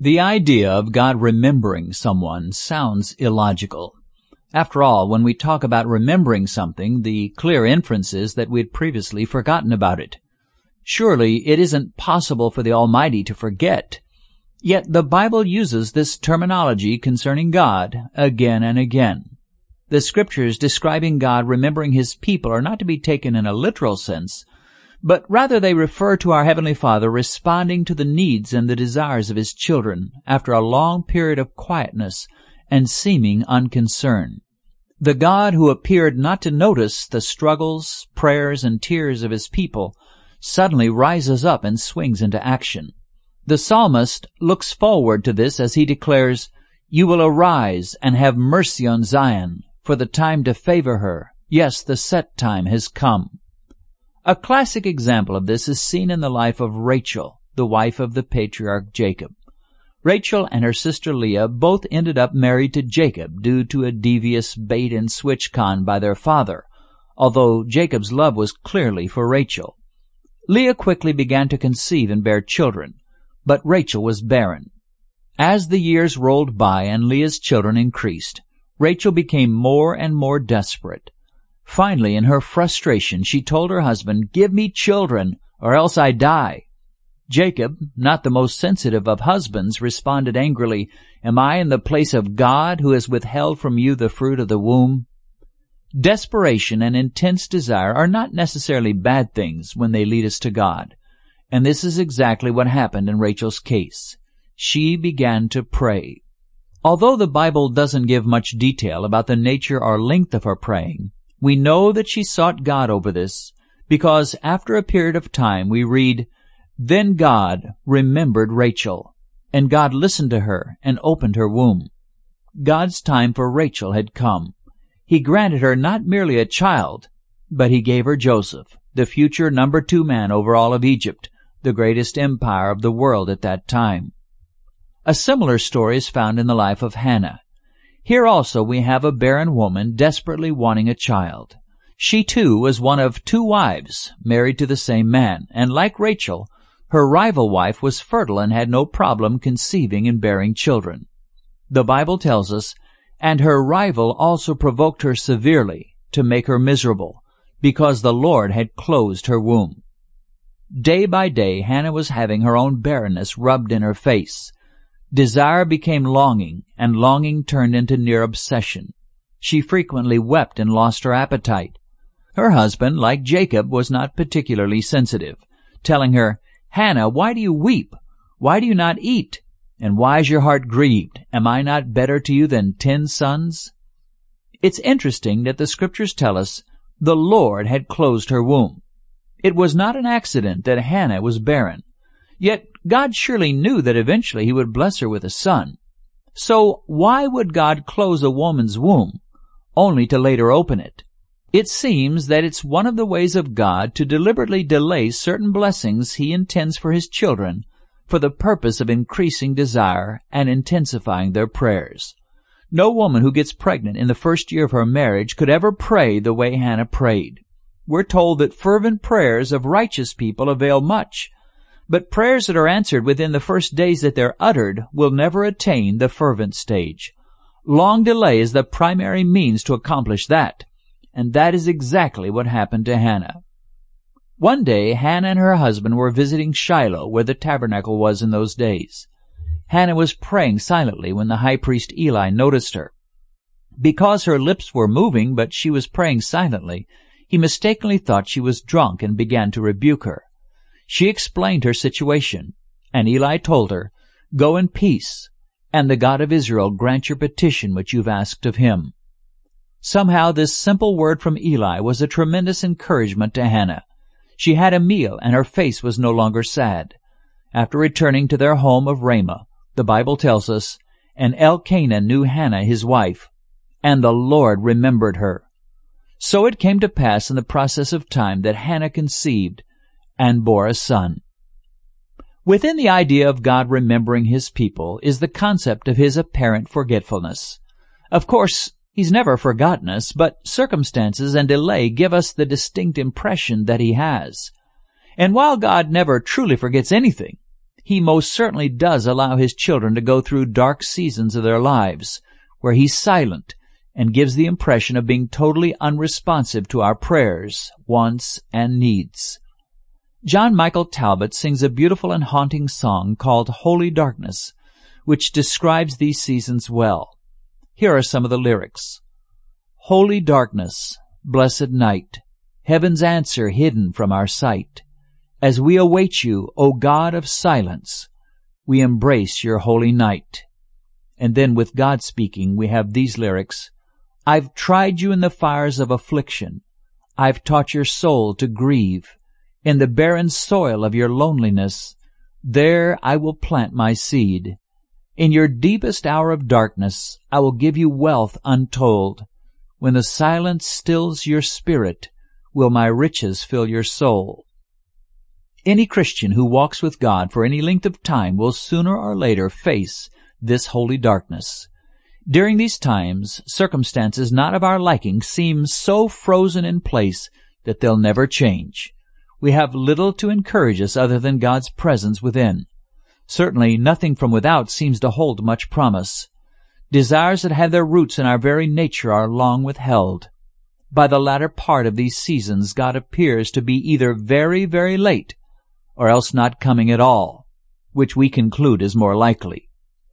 The idea of God remembering someone sounds illogical. After all, when we talk about remembering something, the clear inference is that we had previously forgotten about it. Surely it isn't possible for the Almighty to forget. Yet the Bible uses this terminology concerning God again and again. The Scriptures describing God remembering His people are not to be taken in a literal sense, but rather they refer to our Heavenly Father responding to the needs and the desires of His children after a long period of quietness and seeming unconcern. The God who appeared not to notice the struggles, prayers, and tears of His people suddenly rises up and swings into action. The psalmist looks forward to this as he declares, "You will arise and have mercy on Zion, for the time to favor her, yes, the set time has come." A classic example of this is seen in the life of Rachel, the wife of the patriarch Jacob. Rachel and her sister Leah both ended up married to Jacob due to a devious bait-and-switch con by their father, although Jacob's love was clearly for Rachel. Leah quickly began to conceive and bear children, but Rachel was barren. As the years rolled by and Leah's children increased, Rachel became more and more desperate. Finally, in her frustration, she told her husband, "Give me children, or else I die." Jacob, not the most sensitive of husbands, responded angrily, "Am I in the place of God, who has withheld from you the fruit of the womb?" Desperation and intense desire are not necessarily bad things when they lead us to God, and this is exactly what happened in Rachel's case. She began to pray. Although the Bible doesn't give much detail about the nature or length of her praying, we know that she sought God over this, because after a period of time we read, "Then God remembered Rachel, and God listened to her and opened her womb." God's time for Rachel had come. He granted her not merely a child, but He gave her Joseph, the future number 2 man over all of Egypt, the greatest empire of the world at that time. A similar story is found in the life of Hannah. Here also we have a barren woman desperately wanting a child. She too was one of 2 wives married to the same man, and like Rachel, her rival wife was fertile and had no problem conceiving and bearing children. The Bible tells us, "And her rival also provoked her severely to make her miserable, because the Lord had closed her womb." Day by day, Hannah was having her own barrenness rubbed in her face. Desire became longing, and longing turned into near obsession. She frequently wept and lost her appetite. Her husband, like Jacob, was not particularly sensitive, telling her, "Hannah, why do you weep? Why do you not eat? And why is your heart grieved? Am I not better to you than 10 sons? It's interesting that the Scriptures tell us the Lord had closed her womb. It was not an accident that Hannah was barren. Yet God surely knew that eventually He would bless her with a son. So why would God close a woman's womb, only to later open it? It seems that it's one of the ways of God to deliberately delay certain blessings He intends for His children for the purpose of increasing desire and intensifying their prayers. No woman who gets pregnant in the first year of her marriage could ever pray the way Hannah prayed. We're told that fervent prayers of righteous people avail much, but prayers that are answered within the first days that they're uttered will never attain the fervent stage. Long delay is the primary means to accomplish that, and that is exactly what happened to Hannah. One day, Hannah and her husband were visiting Shiloh, where the tabernacle was in those days. Hannah was praying silently when the high priest Eli noticed her. Because her lips were moving, but she was praying silently, he mistakenly thought she was drunk and began to rebuke her. She explained her situation, and Eli told her, "Go in peace, and the God of Israel grant your petition which you've asked of Him." Somehow this simple word from Eli was a tremendous encouragement to Hannah. She had a meal, and her face was no longer sad. After returning to their home of Ramah, the Bible tells us, "And Elkanah knew Hannah his wife, and the Lord remembered her." So it came to pass in the process of time that Hannah conceived and bore a son. Within the idea of God remembering His people is the concept of His apparent forgetfulness. Of course, He's never forgotten us, but circumstances and delay give us the distinct impression that He has. And while God never truly forgets anything, He most certainly does allow His children to go through dark seasons of their lives, where He's silent and gives the impression of being totally unresponsive to our prayers, wants, and needs. John Michael Talbot sings a beautiful and haunting song called Holy Darkness, which describes these seasons well. Here are some of the lyrics. Holy darkness, blessed night, heaven's answer hidden from our sight. As we await you, O God of silence, we embrace your holy night. And then with God speaking, we have these lyrics. I've tried you in the fires of affliction. I've taught your soul to grieve. In the barren soil of your loneliness, there I will plant my seed. In your deepest hour of darkness, I will give you wealth untold. When the silence stills your spirit, will my riches fill your soul. Any Christian who walks with God for any length of time will sooner or later face this holy darkness. During these times, circumstances not of our liking seem so frozen in place that they'll never change. We have little to encourage us other than God's presence within. Certainly nothing from without seems to hold much promise. Desires that have their roots in our very nature are long withheld. By the latter part of these seasons, God appears to be either very, very late, or else not coming at all, which we conclude is more likely.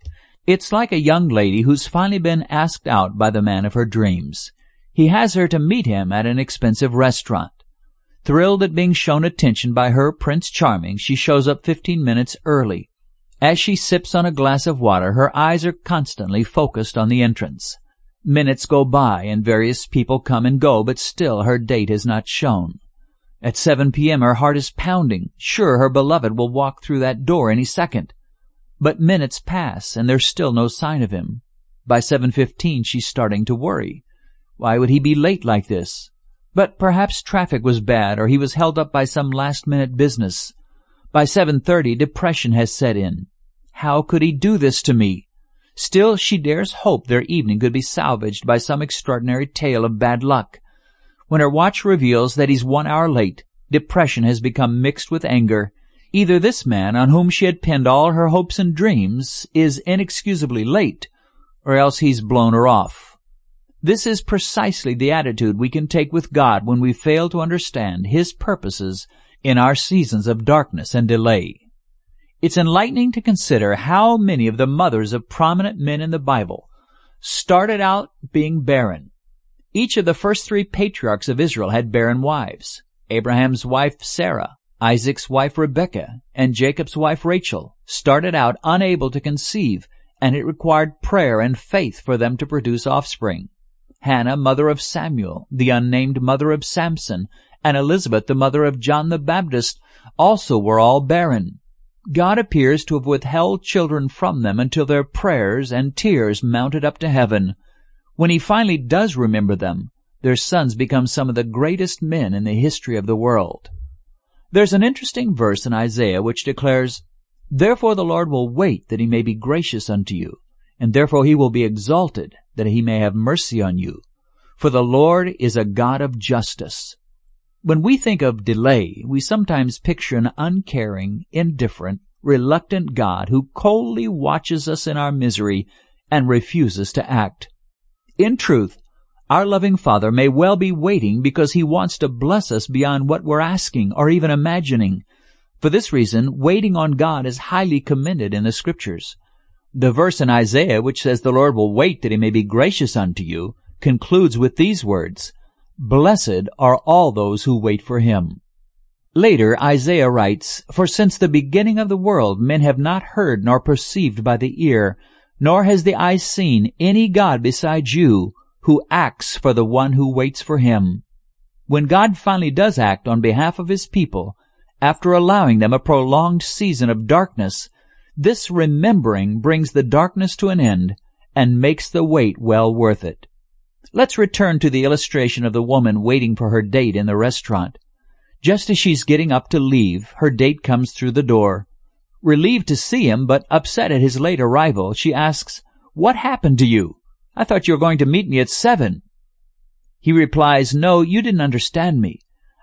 It's like a young lady who's finally been asked out by the man of her dreams. He has her to meet him at an expensive restaurant. Thrilled at being shown attention by her Prince Charming, she shows up 15 minutes early. As she sips on a glass of water, her eyes are constantly focused on the entrance. Minutes go by and various people come and go, but still her date is not shown. At 7 p.m. her heart is pounding, sure her beloved will walk through that door any second. But minutes pass and there's still no sign of him. By 7:15 she's starting to worry. Why would he be late like this? But perhaps traffic was bad or he was held up by some last-minute business. By 7:30 depression has set in. How could he do this to me? Still, she dares hope their evening could be salvaged by some extraordinary tale of bad luck. When her watch reveals that he's 1 hour late, depression has become mixed with anger. Either this man, on whom she had pinned all her hopes and dreams, is inexcusably late, or else he's blown her off. This is precisely the attitude we can take with God when we fail to understand His purposes in our seasons of darkness and delay. It's enlightening to consider how many of the mothers of prominent men in the Bible started out being barren. Each of the first 3 patriarchs of Israel had barren wives. Abraham's wife Sarah, Isaac's wife Rebekah, and Jacob's wife Rachel started out unable to conceive, and it required prayer and faith for them to produce offspring. Hannah, mother of Samuel, the unnamed mother of Samson, and Elizabeth, the mother of John the Baptist, also were all barren. God appears to have withheld children from them until their prayers and tears mounted up to heaven. When He finally does remember them, their sons become some of the greatest men in the history of the world. There's an interesting verse in Isaiah which declares, Therefore the Lord will wait that He may be gracious unto you, and therefore He will be exalted, that He may have mercy on you. For the Lord is a God of justice. When we think of delay, we sometimes picture an uncaring, indifferent, reluctant God who coldly watches us in our misery and refuses to act. In truth, our loving Father may well be waiting because He wants to bless us beyond what we're asking or even imagining. For this reason, waiting on God is highly commended in the Scriptures. The verse in Isaiah which says the Lord will wait that He may be gracious unto you concludes with these words, Blessed are all those who wait for Him. Later, Isaiah writes, For since the beginning of the world men have not heard nor perceived by the ear, nor has the eye seen any God besides you, who acts for the one who waits for Him. When God finally does act on behalf of His people, after allowing them a prolonged season of darkness, this remembering brings the darkness to an end and makes the wait well worth it. Let's return to the illustration of the woman waiting for her date in the restaurant. Just as she's getting up to leave, her date comes through the door. Relieved to see him, but upset at his late arrival, she asks, What happened to you? I thought you were going to meet me at 7. He replies, No, you didn't understand me.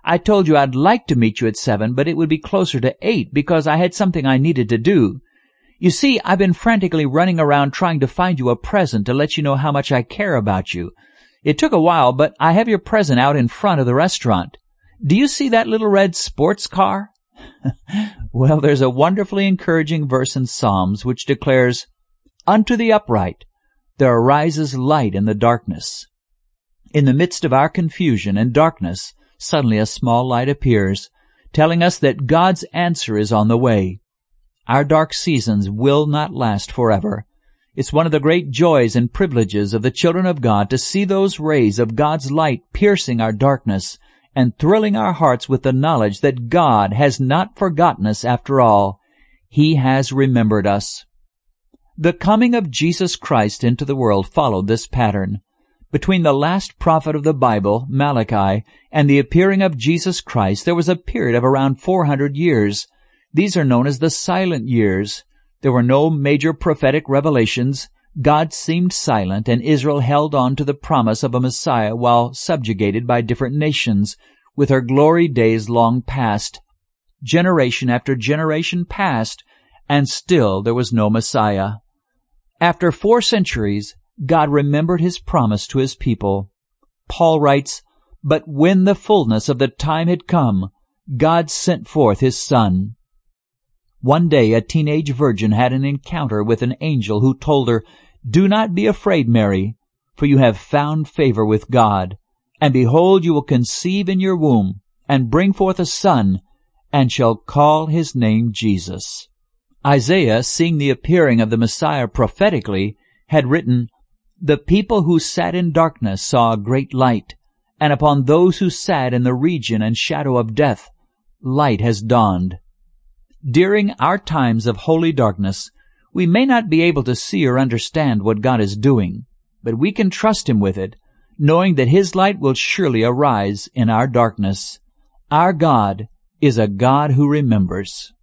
I told you I'd like to meet you at 7, but it would be closer to 8 because I had something I needed to do. You see, I've been frantically running around trying to find you a present to let you know how much I care about you. It took a while, but I have your present out in front of the restaurant. Do you see that little red sports car? Well, there's a wonderfully encouraging verse in Psalms which declares, "Unto the upright there arises light in the darkness." In the midst of our confusion and darkness, suddenly a small light appears, telling us that God's answer is on the way. Our dark seasons will not last forever. It's one of the great joys and privileges of the children of God to see those rays of God's light piercing our darkness and thrilling our hearts with the knowledge that God has not forgotten us after all. He has remembered us. The coming of Jesus Christ into the world followed this pattern. Between the last prophet of the Bible, Malachi, and the appearing of Jesus Christ, there was a period of around 400 years. These are known as the silent years. There were no major prophetic revelations. God seemed silent, and Israel held on to the promise of a Messiah while subjugated by different nations, with her glory days long past. Generation after generation passed, and still there was no Messiah. After 4 centuries, God remembered His promise to His people. Paul writes, "But when the fullness of the time had come, God sent forth His Son." One day a teenage virgin had an encounter with an angel who told her, "Do not be afraid, Mary, for you have found favor with God. And behold, you will conceive in your womb, and bring forth a son, and shall call his name Jesus." Isaiah, seeing the appearing of the Messiah prophetically, had written, "The people who sat in darkness saw a great light, and upon those who sat in the region and shadow of death, light has dawned." During our times of holy darkness, we may not be able to see or understand what God is doing, but we can trust Him with it, knowing that His light will surely arise in our darkness. Our God is a God who remembers.